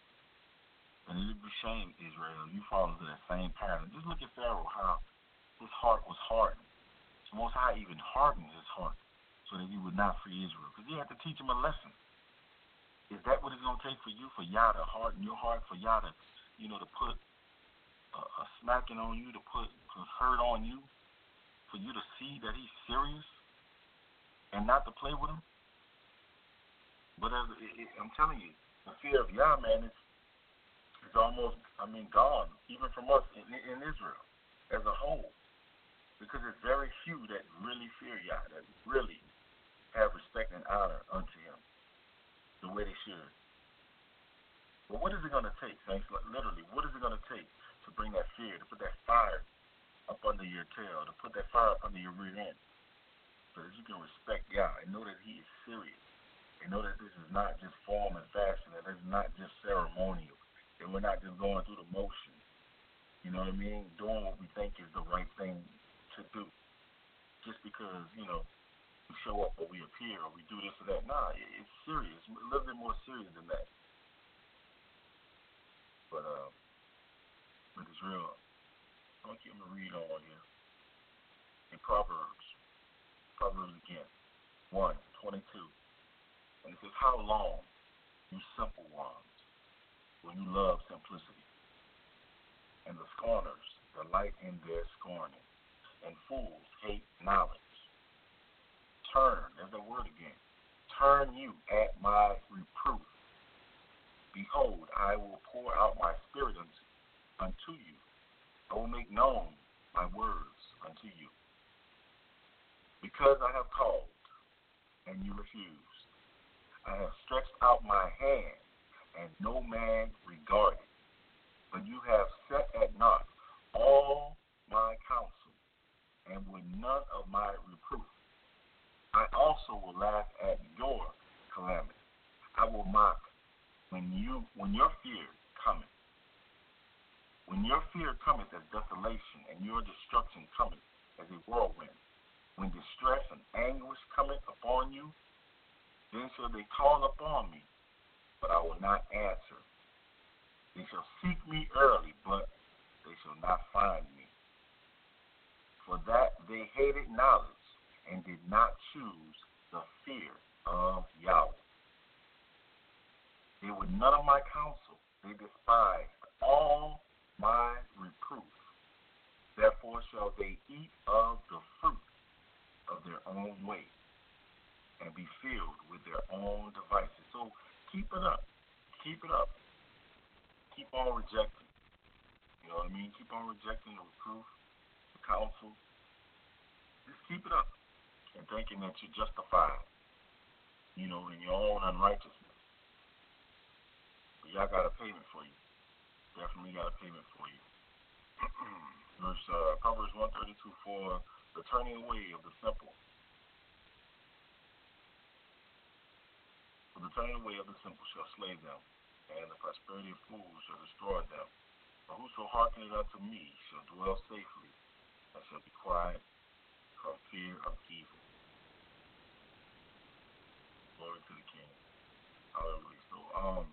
And it would be shame, Israel, you fall into that same pattern. Just look at Pharaoh, how his heart was hardened. The Most High even hardened his heart so that he would not free Israel, because he had to teach him a lesson. Is that what it's going to take for you, for Yah to harden your heart, for Yah to, you know, to put a, a smacking on you, to put a hurt on you, for you to see that he's serious and not to play with him? But as it, it, I'm telling you, the fear of Yah, man, it's, it's almost, I mean, gone, even from us in, in Israel as a whole, because it's very few that really fear Yah, that really have respect and honor unto him the way they should. But what is it going to take, saints? Literally, what is it going to take to bring that fear, to put that fire up under your tail, to put that fire up under your rear end, so that you can respect Yah and know that he is serious, and know that this is not just form and fashion, that it's not just ceremonial, that we're not just going through the motions, you know what I mean, doing what we think is the right thing to do, just because, you know, we show up or we appear or we do this or that. Nah, it's serious, a little bit more serious than that. But, uh, but it's real. I'm going to read on here. In Proverbs, Proverbs again, one, twenty-two. And it says, how long, you simple ones, will you love simplicity? And the scorners delight in their scorning, and fools hate knowledge. Turn, there's that word again. Turn you at my reproof. Behold, I will pour out my spirit unto you. I will make known my words unto you. Because I have called, and you refused. I have stretched out my hand, and no man regarded. But you have set at naught all my counsel, and with none of my reproof. I also will laugh at your calamity. I will mock when you when your fear cometh. When your fear cometh as desolation, and your destruction cometh as a whirlwind, when distress and anguish cometh upon you, then shall they call upon me, but I will not answer. They shall seek me early, but they shall not find me. For that they hated knowledge, and did not choose the fear of Yahweh. They were none of my counsel. They despised all my reproof. Therefore shall they eat of the fruit of their own way, and be filled with their own devices. So keep it up. Keep it up. Keep on rejecting. You know what I mean? Keep on rejecting the reproof, the counsel. Just keep it up. And thinking that you're justified, you know, in your own unrighteousness. But y'all got a payment for you. Definitely got a payment for you. Verse uh, Proverbs one thirty-two, for the turning away of the simple, for the turning away of the simple shall slay them, and the prosperity of fools shall destroy them. For whoso hearkeneth unto me shall dwell safely, and shall be quiet from fear of evil. Glory to the King. Hallelujah. So, um,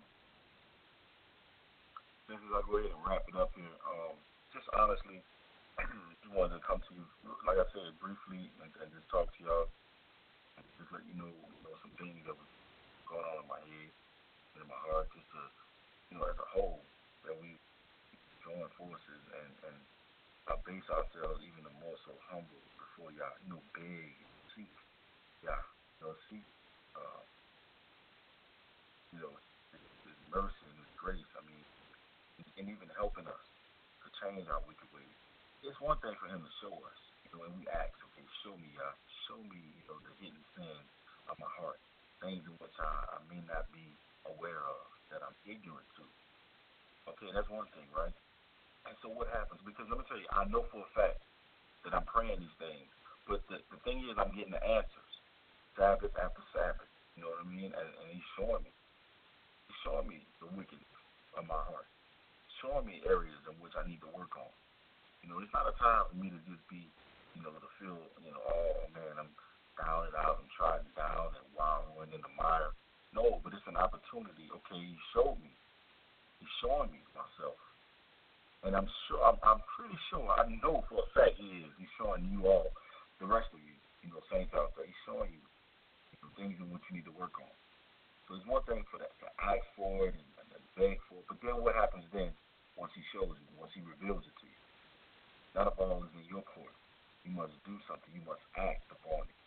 since I go ahead and wrap it up here, um, just honestly, I wanted to come to you, like I said, briefly, and, and just talk to y'all, and just let you know, you know, some things that was going on in my head and in my heart, just to, you know, as a whole, that we join forces and, and I base ourselves even more so humble before y'all, you know, beg and seek, yeah, you know, seek, uh, you know, his, his mercy and his grace. I mean, and, and even helping us to change our wicked ways. It's one thing for him to show us, you know, and we ask, okay, show me, uh, show me, you know, the hidden sins of my heart, things in which I, I may not be aware of, that I'm ignorant to. Okay, that's one thing, right? And so what happens? Because let me tell you, I know for a fact that I'm praying these things, but the, the thing is, I'm getting the answers, Sabbath after Sabbath. You know what I mean? And, and he's showing me, he's showing me the wickedness of my heart, showing me areas in which I need to work on. You know, it's not a time for me to just be, you know, to feel, you know, oh man, I'm down and out and trodden down and wallowing in the mire. No, but it's an opportunity. Okay, he showed me, he's showing me myself. And I'm sure, I'm, I'm pretty sure, I know for a fact he is. He's showing you all, the rest of you, you know, saints out there. He's showing you, you know, things in which you need to work on. So it's one thing for that, to ask for it and, and, and beg for it. But then what happens then once he shows you, once he reveals it to you? Not a ball is in your court. You must do something. You must act upon it.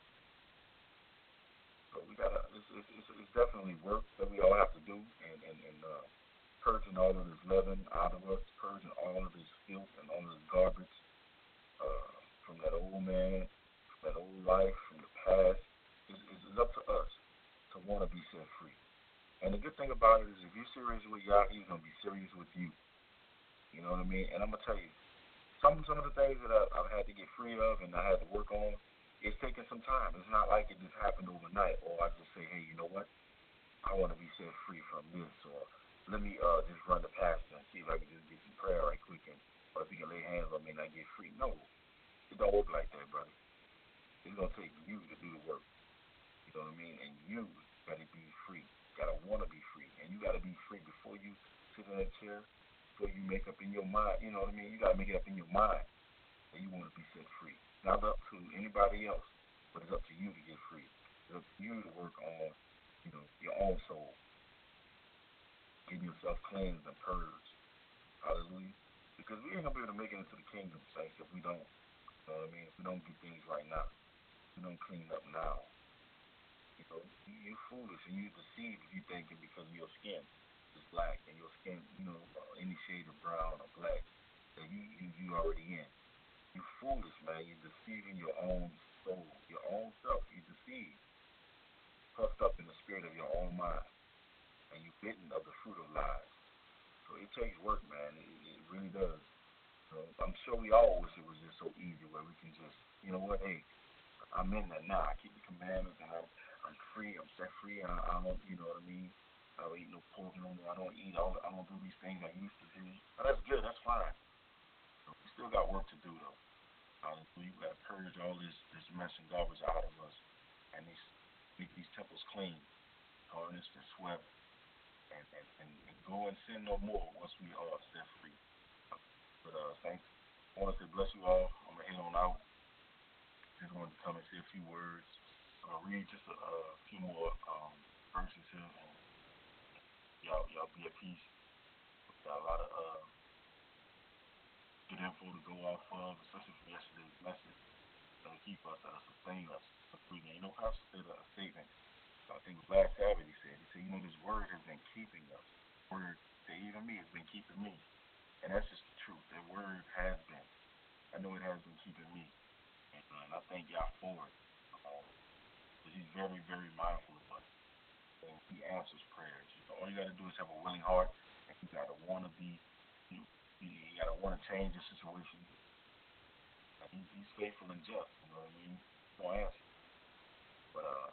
So we gotta, it's, it's, it's, it's definitely work that we all have to do. And, and, and uh, purging all of this leaven out of us, purging all of this filth and all of this garbage uh, from that old man, from that old life, from the past. It's, it's up to us to want to be set free. And the good thing about it is if you're serious with Yah, he's going to be serious with you. You know what I mean? And I'm going to tell you, some some of the things that I, I've had to get free of and I had to work on, it's taking some time. It's not like it just happened overnight, or I just say, hey, you know what? I want to be set free from this, or let me uh, just run the pastor and see if I can just get some prayer right quick, and or if he can lay hands on me and I get free. No, it don't work like that, brother. It's going to take you to do the work. You know what I mean? And you got to be free. You got to want to be free. And you got to be free before you sit in that chair, before you make up in your mind. You know what I mean? You got to make it up in your mind that you want to be set free. It's not up to anybody else, but it's up to you to get free. It's up to you to work on, you know, your own soul. Getting yourself cleansed and purged. Hallelujah. Because we ain't going to be able to make it into the kingdom, saints, if we don't. You know what I mean? If we don't get things right now. If we don't clean up now. You know, you, you're foolish and you're deceived if you're thinking because your skin is black and your skin, you know, uh, any shade of brown or black, that you, you, you already in. You're foolish, man. You're deceiving your own soul, your own self. You're deceived. Puffed up in the spirit of your own mind. And you're bitten of the fruit of lies. So it takes work, man. It, it really does. So I'm sure we all wish it was just so easy where we can just, you know what, hey, I'm in that now. I keep the commandments and I'm, I'm free. I'm set free. And I, I don't, you know what I mean? I don't eat no pork no more. I don't eat all. I don't do these things I used to do. But that's good. That's fine. So we still got work to do though. Hallelujah. We got to purge all this this mess and garbage out of us, and these make these temples clean, garnished and swept. And, and, and, and go and sin no more once we are set free. But uh, thanks. I want to say bless you all. I'm going to head on out. Just wanted to come and say a few words. I'm going to read just a, a few more um, verses here. And y'all, y'all be at peace. We got a lot of uh, good info to go off of, especially from yesterday's message. That'll keep us, uh, sustain us. You know, Pastor said a statement. I think it was last Sabbath he said. He said, you know, this word has been keeping us. Word that even me has been keeping me. And that's just the truth. That word has been. I know it has been keeping me. And, uh, and I thank y'all for it. Um, because he's very, very mindful of us. And he answers prayers. You know, all you got to do is have a willing heart. And you got to want to be, you You, you gotta want to change the situation. He, he's faithful and just. You know what I mean? Don't answer. But uh,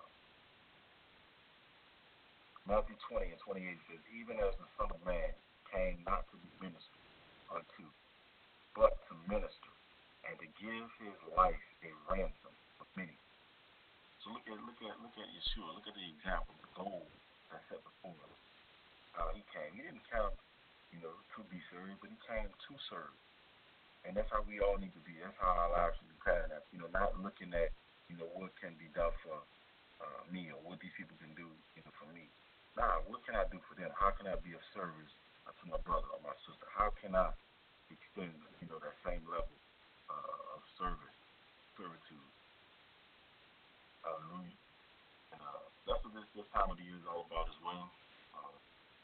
Matthew twenty and twenty-eight says, even as the Son of Man came not to be ministered unto, but to minister, and to give his life a ransom for many. So look at look at look at Yeshua. Look at the example, the goal that's set before us. How he came. He didn't come, you know, to be served, but he came to serve. And that's how we all need to be. That's how our lives should be patterned. You know, not looking at, you know, what can be done for uh, me or what these people can do, you know, for me. Nah, what can I do for them? How can I be of service to my brother or my sister? How can I extend, you know, that same level uh, of service, servitude? Hallelujah. And uh, that's what this, this time of the year is all about as well. Uh,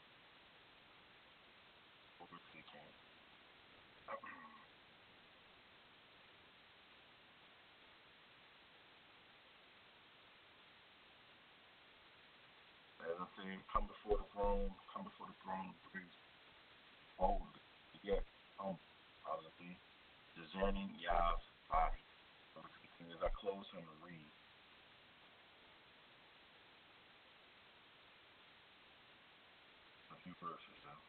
over to the king. As I said, come before the throne, come before the throne of grace, boldly, yet humble. Hallelujah. Discerning Yah's body. Over to the king. As I close him and read a few verses. Uh,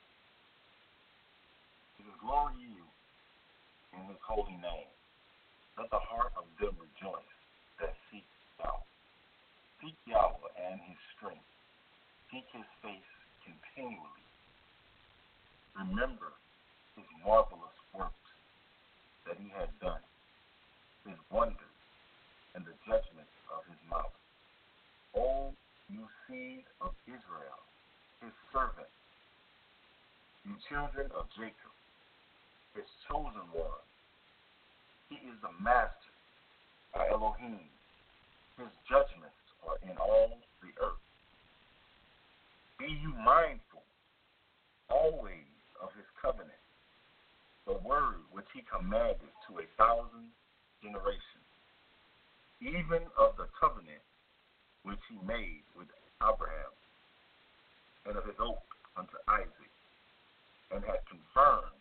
it says, glory you in his holy name. Let the heart of them rejoice that seek Yahweh. Seek Yahweh and his strength. Seek his face continually. Remember his marvelous works that he had done, his wonders, and the judgments of his mouth. O you seed of Israel, his servant, you children of Jacob, his chosen one. He is the master, our Elohim. His judgments are in all the earth. Be you mindful always of his covenant, the word which he commanded to a thousand generations, even of the covenant which he made with Abraham, and of his oath unto Isaac, and had confirmed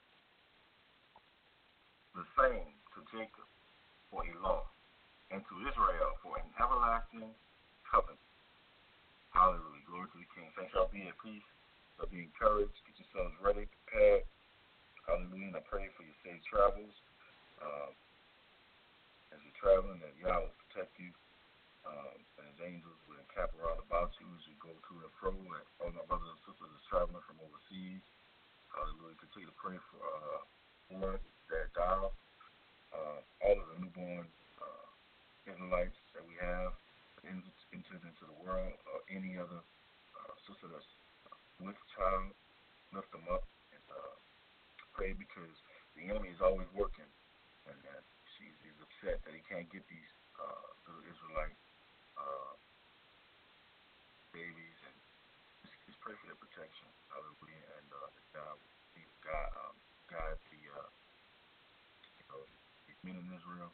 the same to Jacob for a law, and to Israel for an everlasting covenant. Hallelujah. Glory to the King. Thanks, y'all. Be at peace. So be encouraged. Get yourselves ready, prepared. Hallelujah. And I pray for your safe travels. Um, as you're traveling, that Yah will protect you. Um, and his angels will encamp around about you as you go to and fro. And all my brothers and sisters is traveling from overseas. Hallelujah. Continue to pray for uh, for their dial. Uh, all of the newborn uh, Israelites that we have entered into the world, or any other uh, sister that's with child, lift them up and uh, pray, because the enemy is always working, and that she's he's upset that he can't get these uh, little Israelite uh, babies, and just, just pray for their protection. Hallelujah. And uh, that God will God, um, guide the uh, you know, these men in Israel,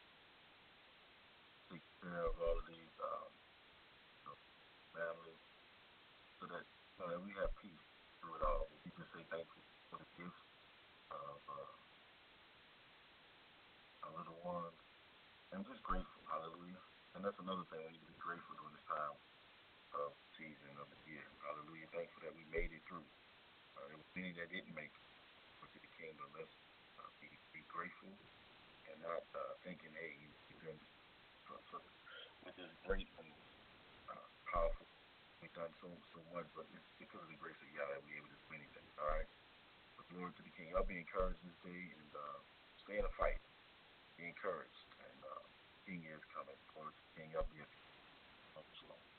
take care of all of these um, you know, families, so that, you know, that we have peace through it all. We can say thankful for the gifts of uh, our little ones, and just grateful. Hallelujah. And that's another thing, we need to be grateful during this time of season of the year. Hallelujah. Thankful that we made it through. Uh, there were many that didn't make it to the kingdom. Let's uh, be, be grateful and not uh, thinking, hey, you've been so, so, with this great and uh, powerful. We've done so so much, but it's because of the grace of Yah that we're able to do anything. All right. But glory to the King. Y'all be encouraged this day, and uh, stay in the fight. Be encouraged, and uh, King is coming. Glory to the King. Y'all be encouraged.